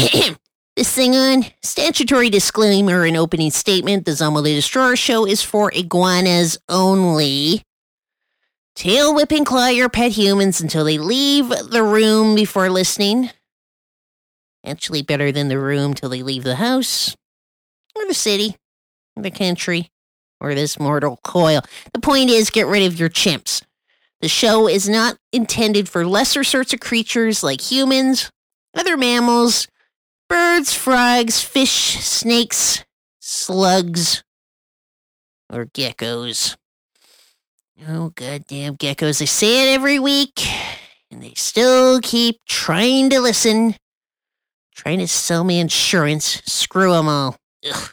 This thing on. Statutory disclaimer and opening statement. The Zamo the Destroyer show is for iguanas only. Tail whip and claw your pet humans until they leave the room before listening. Actually better than the room till they leave the house. Or the city. Or the country. Or this mortal coil. The point is, get rid of your chimps. The show is not intended for lesser sorts of creatures like humans, other mammals, birds, frogs, fish, snakes, slugs, or geckos. Oh, goddamn geckos. They say it every week, and they still keep trying to listen. Trying to sell me insurance. Screw them all. Ugh.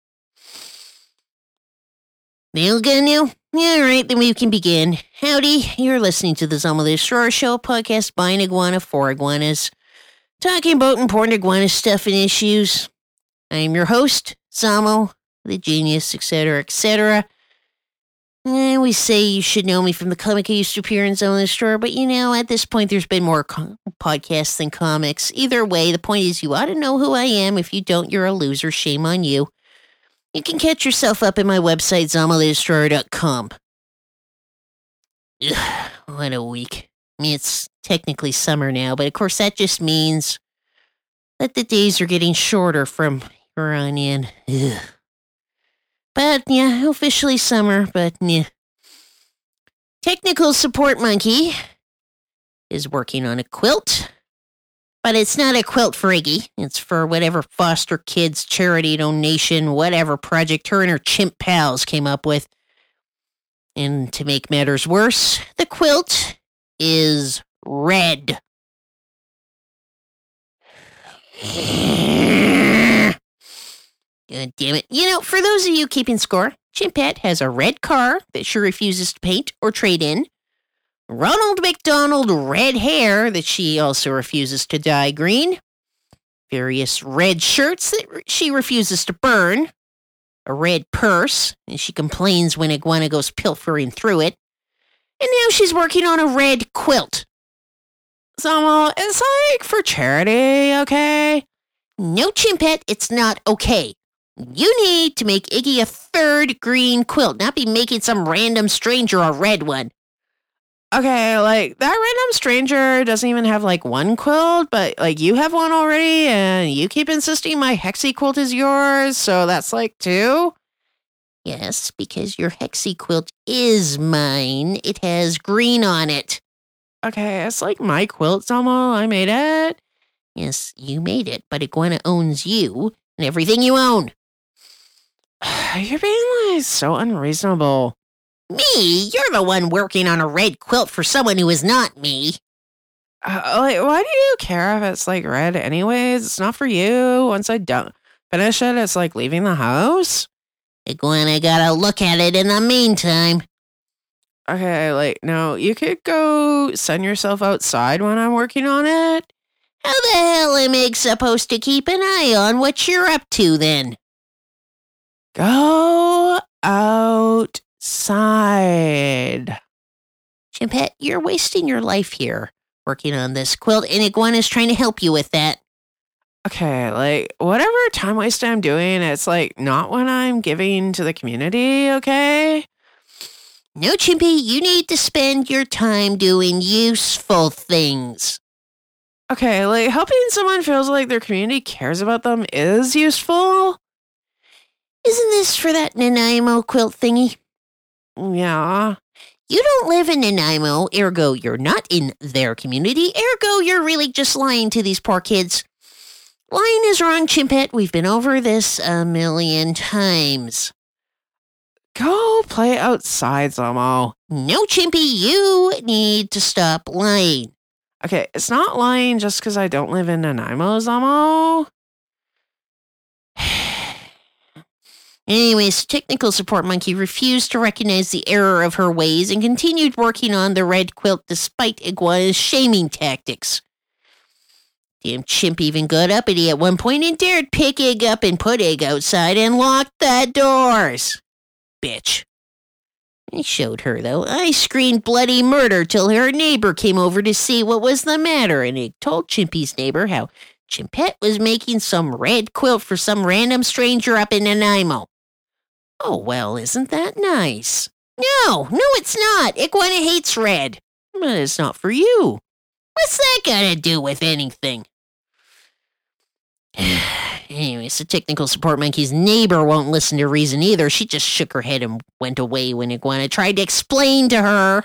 Nail gun now? All right, then we can begin. Howdy, you're listening to the Zamo the Destroyer Show, podcast by an iguana for iguanas. Talking about important iguana stuff and issues. I'm your host, Zamo, the genius, etc., etc. And we say you should know me from the comic I used to appear in Zamo the Destroyer, but at this point there's been more podcasts than comics. Either way, the point is you ought to know who I am. If you don't, you're a loser. Shame on you. You can catch yourself up at my website, ZamoTheDestroyer.com. Ugh, what a week. I mean, it's technically summer now, but of course that just means that the days are getting shorter from here on in. Ugh. But, officially summer, but, Technical Support Monkey is working on a quilt. But it's not a quilt for Iggy. It's for whatever foster kids, charity, donation, whatever project her and her chimp pals came up with. And to make matters worse, the quilt is red. God damn it. For those of you keeping score, Chimpette has a red car that she refuses to paint or trade in. Ronald McDonald red hair that she also refuses to dye green. Various red shirts that she refuses to burn. A red purse, and she complains when Iguana goes pilfering through it. And now she's working on a red quilt. Zamo, it's like for charity, okay? No, Chimpette, it's not okay. You need to make Iggy a third green quilt, not be making some random stranger a red one. Okay, that random stranger doesn't even have, one quilt, but, you have one already, and you keep insisting my hexy quilt is yours, so that's, two? Yes, because your hexy quilt is mine. It has green on it. Okay, it's my quilt, Zamo. I made it. Yes, you made it, but Iguana owns you and everything you own. You're being, so unreasonable. Me? You're the one working on a red quilt for someone who is not me. Why do you care if it's, red anyways? It's not for you. Once I don't finish it, it's, leaving the house. Iguana gotta look at it in the meantime. Okay, no, you could go sun yourself outside when I'm working on it. How the hell am I supposed to keep an eye on what you're up to, then? Go outside. Chimpette, you're wasting your life here working on this quilt, and Iguana's trying to help you with that. Okay, whatever time waste I'm doing, it's, not when I'm giving to the community, okay? No, Chimpy, you need to spend your time doing useful things. Okay, helping someone feels like their community cares about them is useful. Isn't this for that Nanaimo quilt thingy? Yeah. You don't live in Nanaimo, ergo you're not in their community, ergo you're really just lying to these poor kids. Lying is wrong, Chimpette. We've been over this a million times. Go play outside, Zamo. No, Chimpy, you need to stop lying. Okay, it's not lying just because I don't live in Nanaimo, Zamo. Anyways, Technical Support Monkey refused to recognize the error of her ways and continued working on the red quilt despite Iguana's shaming tactics. Damn chimp even got uppity at one point and dared pick Egg up and put Egg outside and lock the doors. Bitch. I showed her, though. I screamed bloody murder till her neighbor came over to see what was the matter, and Egg told Chimpy's neighbor how Chimpette was making some red quilt for some random stranger up in Nanaimo. Oh, well, isn't that nice? No, it's not. Iguana hates red. But it's not for you. What's that got to do with anything? Anyways, the technical support monkey's neighbor won't listen to reason either. She just shook her head and went away when Iguana tried to explain to her.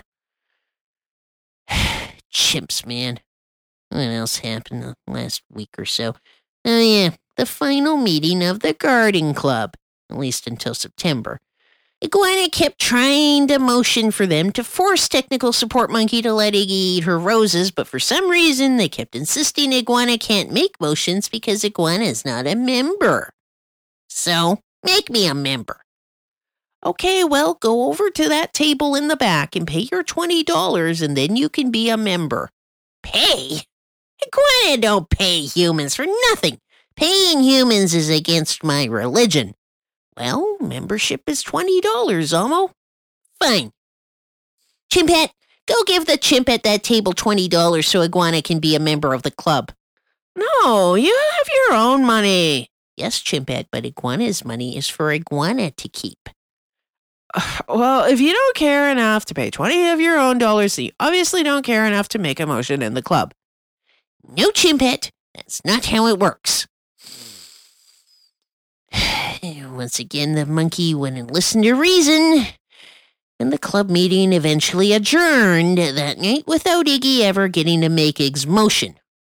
Chimps, man. What else happened the last week or so? Oh yeah, the final meeting of the garden club, at least until September. Iguana kept trying to motion for them to force technical support monkey to let Iggy eat her roses, but for some reason they kept insisting Iguana can't make motions because Iguana is not a member. So, make me a member. Okay, well, go over to that table in the back and pay your $20 and then you can be a member. Pay? Iguana don't pay humans for nothing. Paying humans is against my religion. Well, membership is $20, Zomo. Fine. Chimpette, go give the chimp at that table $20 so Iguana can be a member of the club. No, you have your own money. Yes, Chimpette, but Iguana's money is for Iguana to keep. Well, if you don't care enough to pay 20 of your own dollars, you obviously don't care enough to make a motion in the club. No, Chimpette, that's not how it works. Once again, the monkey wouldn't listen to reason, and the club meeting eventually adjourned that night without Iggy ever getting to make Ig's motion.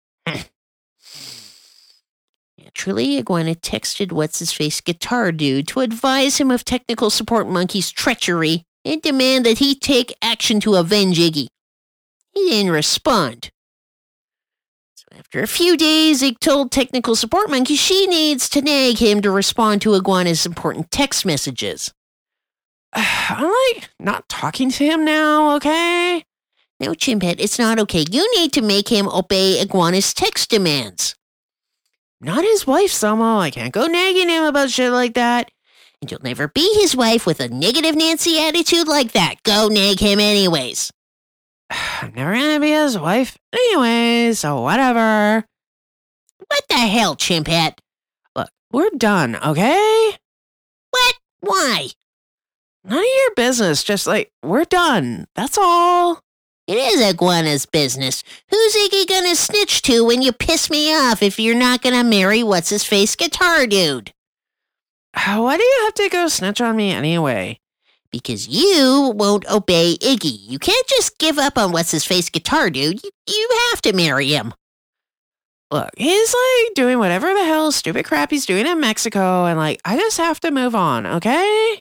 Naturally, Iguana texted What's-His-Face Guitar Dude to advise him of technical support monkey's treachery and demand that he take action to avenge Iggy. He didn't respond. After a few days, Ig told technical support monkey she needs to nag him to respond to Iguana's important text messages. I'm not talking to him now, okay? No, Chimpette, it's not okay. You need to make him obey Iguana's text demands. Not his wife, Zomo. I can't go nagging him about shit like that. And you'll never be his wife with a negative Nancy attitude like that. Go nag him anyways. I'm never gonna be his wife anyway, so whatever. What the hell, Chimpette? Look, we're done, okay? What? Why? None of your business, just we're done. That's all. It is Iguana's business. Who's Iggy gonna snitch to when you piss me off if you're not gonna marry What's-His-Face Guitar Dude? Why do you have to go snitch on me anyway? Because you won't obey Iggy. You can't just give up on What's-His-Face Guitar Dude. You have to marry him. Look, he's doing whatever the hell stupid crap he's doing in Mexico, and I just have to move on, okay?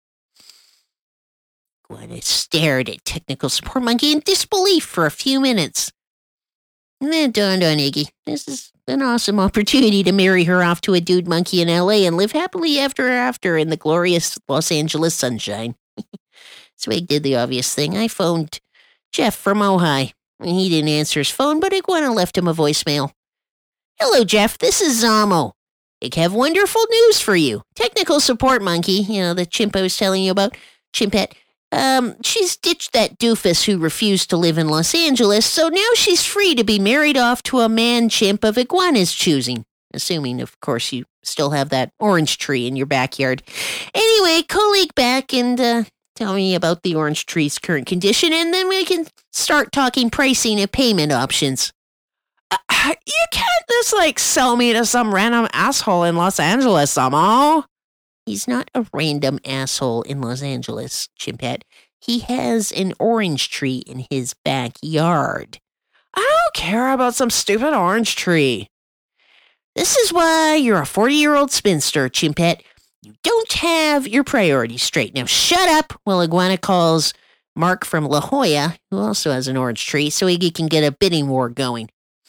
Iguana stared at technical support monkey in disbelief for a few minutes. And then it dawned on Iggy. This is an awesome opportunity to marry her off to a dude monkey in LA and live happily after in the glorious Los Angeles sunshine. So Ig did the obvious thing. I phoned Jeff from Ojai. He didn't answer his phone, but Iguana left him a voicemail. Hello, Jeff. This is Zomo. Ig have wonderful news for you. Technical support monkey, the chimp I was telling you about, Chimpette, she's ditched that doofus who refused to live in Los Angeles, so now she's free to be married off to a man chimp of Iguana's choosing. Assuming, of course, you still have that orange tree in your backyard. Anyway, call Ig back and tell me about the orange tree's current condition, and then we can start talking pricing and payment options. You can't just, sell me to some random asshole in Los Angeles, Zomo. He's not a random asshole in Los Angeles, Chimpette. He has an orange tree in his backyard. I don't care about some stupid orange tree. This is why you're a 40-year-old spinster, Chimpette. You don't have your priorities straight. Now shut up while Iguana calls Mark from La Jolla, who also has an orange tree, so Iggy can get a bidding war going.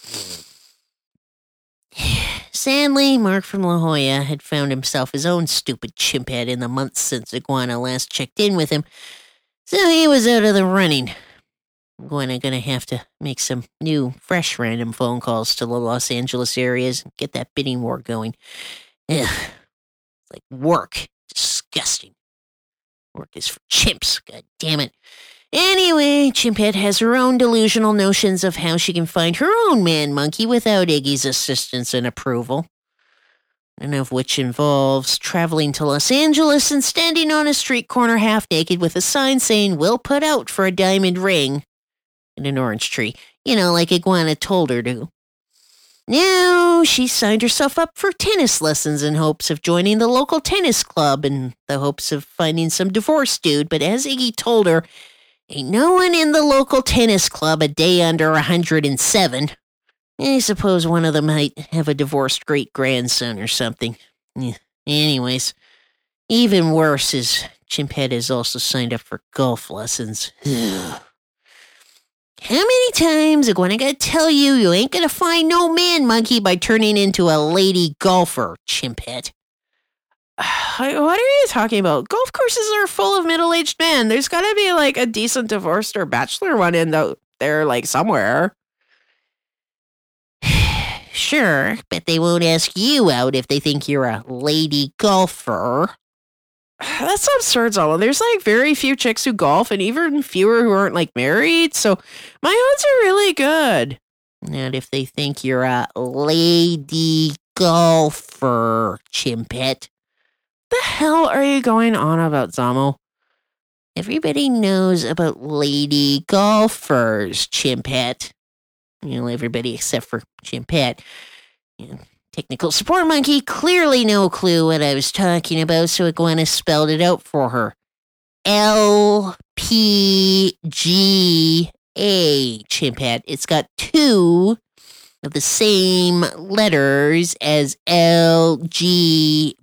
Sadly, Mark from La Jolla had found himself his own stupid chimpette in the months since Iguana last checked in with him, so he was out of the running. Iguana gonna have to make some new, fresh random phone calls to the Los Angeles areas and get that bidding war going. Ugh. It's like work. Disgusting. Work is for chimps, god damn it. Anyway, Chimpette has her own delusional notions of how she can find her own man monkey without Iggy's assistance and approval. None of which involves traveling to Los Angeles and standing on a street corner half naked with a sign saying, "We'll put out for a diamond ring," in an orange tree. You know, like Iguana told her to. Now, she signed herself up for tennis lessons in hopes of joining the local tennis club in the hopes of finding some divorced dude, but as Iggy told her, ain't no one in the local tennis club a day under 107. I suppose one of them might have a divorced great-grandson or something. Anyways, even worse is Chimpette has also signed up for golf lessons. How many times am I gotta tell you you ain't gonna find no man monkey by turning into a lady golfer, Chimpette? What are you talking about? Golf courses are full of middle-aged men. There's gotta be like a decent divorced or bachelor one in there, like somewhere. Sure, but they won't ask you out if they think you're a lady golfer. That's absurd, Zolo. There's like very few chicks who golf and even fewer who aren't like married, so my odds are really good. Not if they think you're a lady golfer, Chimpette. The hell are you going on about, Zamo? Everybody knows about lady golfers, Chimpette. You know, everybody except for Chimpette. Technical support monkey, clearly no clue what I was talking about, so Iguana spelled it out for her. LPGA, Chimpette. It's got two of the same letters as LGBT.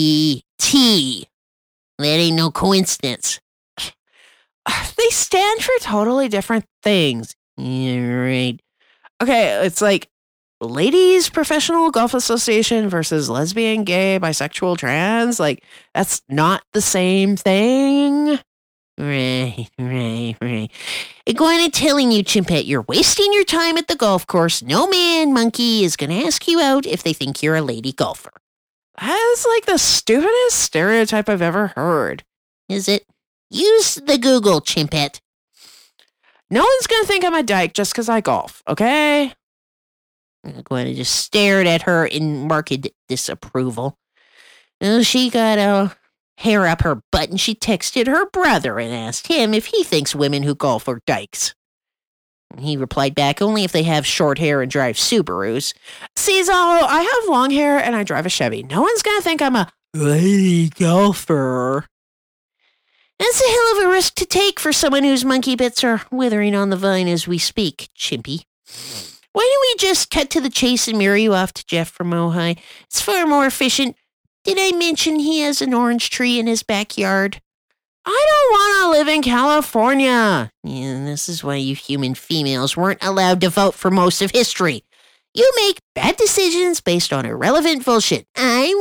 That ain't no coincidence. They stand for totally different things. Yeah, right. Okay, it's like Ladies Professional Golf Association versus lesbian, gay, bisexual, trans. Like, that's not the same thing. Right. Iguana telling you, Chimpette, you're wasting your time at the golf course. No man monkey is going to ask you out if they think you're a lady golfer. That is like the stupidest stereotype I've ever heard. Is it? Use the Google, Chimpette. No one's going to think I'm a dyke just because I golf, okay? Iguana just stared at her in marked disapproval. She got a hair up her butt and she texted her brother and asked him if he thinks women who golf are dykes. He replied back, only if they have short hair and drive Subarus. See, Zalo, I have long hair and I drive a Chevy. No one's going to think I'm a lady golfer. That's a hell of a risk to take for someone whose monkey bits are withering on the vine as we speak, Chimpy. Why don't we just cut to the chase and marry you off to Jeff from Ojai? It's far more efficient. Did I mention he has an orange tree in his backyard? I don't want to live in California. Yeah, this is why you human females weren't allowed to vote for most of history. You make bad decisions based on irrelevant bullshit. I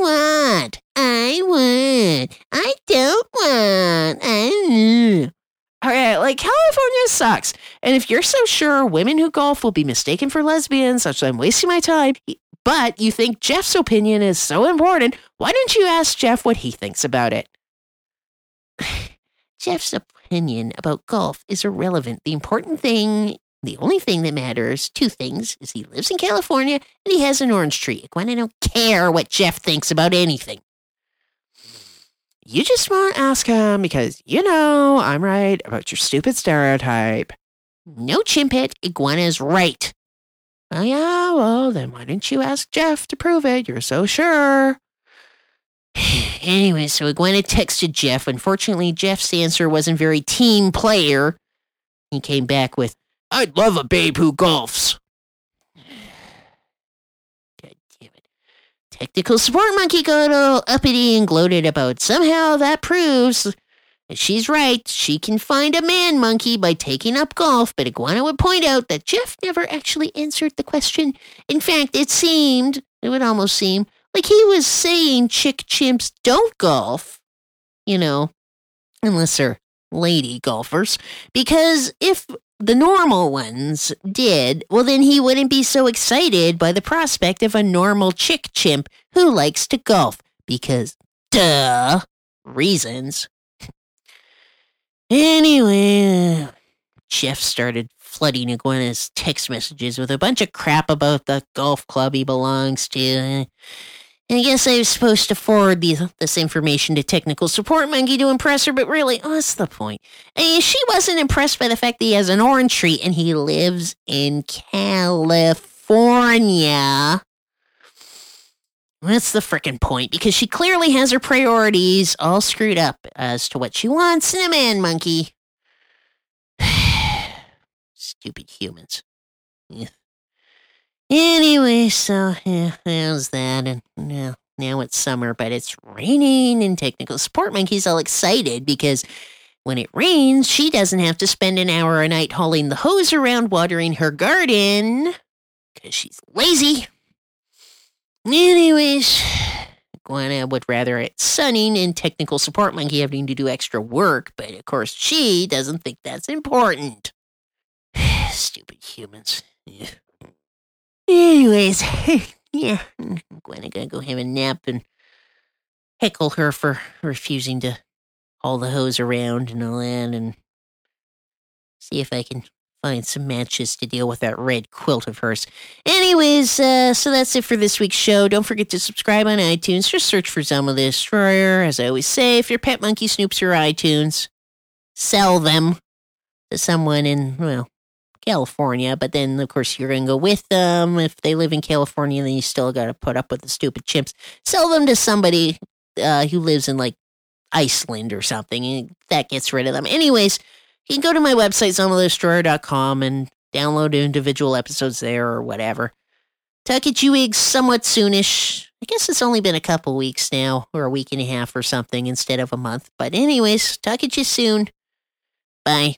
don't want. Okay, like California sucks. And if you're so sure women who golf will be mistaken for lesbians, such that I'm wasting my time, but you think Jeff's opinion is so important, why don't you ask Jeff what he thinks about it? Jeff's opinion about golf is irrelevant. The important thing, the only thing that matters, two things, is he lives in California and he has an orange tree. Iguana don't care what Jeff thinks about anything. You just want to ask him because, you know, I'm right about your stupid stereotype. No, Chimpette, Iguana's right. Oh, yeah, well, then why don't you ask Jeff to prove it? You're so sure. Anyway, so Iguana texted Jeff. Unfortunately, Jeff's answer wasn't very team player. He came back with, "I'd love a babe who golfs." God damn it. Technical support monkey got all uppity and gloated about somehow that proves that she's right. She can find a man monkey by taking up golf, but Iguana would point out that Jeff never actually answered the question. In fact, it would almost seem, like he was saying chick chimps don't golf, you know, unless they're lady golfers, because if the normal ones did, well, then he wouldn't be so excited by the prospect of a normal chick chimp who likes to golf, because, duh, reasons. Anyway, Jeff started flooding Iguana's text messages with a bunch of crap about the golf club he belongs to. And I guess I was supposed to forward this information to technical support monkey to impress her, but really, what's the point? She wasn't impressed by the fact that he has an orange tree and he lives in California. That's the frickin' point, because she clearly has her priorities all screwed up as to what she wants in a man monkey. Stupid humans. Yeah. Anyway, so how's that? And now it's summer, but it's raining, and technical support monkey's all excited because when it rains, she doesn't have to spend an hour a night hauling the hose around watering her garden because she's lazy. Anyways, Iguana would rather it sunning and technical support monkey having to do extra work, but of course she doesn't think that's important. Stupid humans. Yeah. Anyways, yeah, Iguana gotta go have a nap and heckle her for refusing to haul the hose around and all that, and see if I can find some matches to deal with that red quilt of hers. Anyways, so that's it for this week's show. Don't forget to subscribe on iTunes. Just search for Zelma the Destroyer. As I always say, if your pet monkey snoops your iTunes, sell them to someone in, well, California. But then, of course, you're going to go with them. If they live in California, then you still got to put up with the stupid chimps. Sell them to somebody who lives in, like, Iceland or something, and that gets rid of them. Anyways, you can go to my website, ZelmaTheDestroyer.com, and download individual episodes there or whatever. Talk at you eggs somewhat soonish. I guess it's only been a couple weeks now, or a week and a half or something instead of a month. But anyways, talk at you soon. Bye.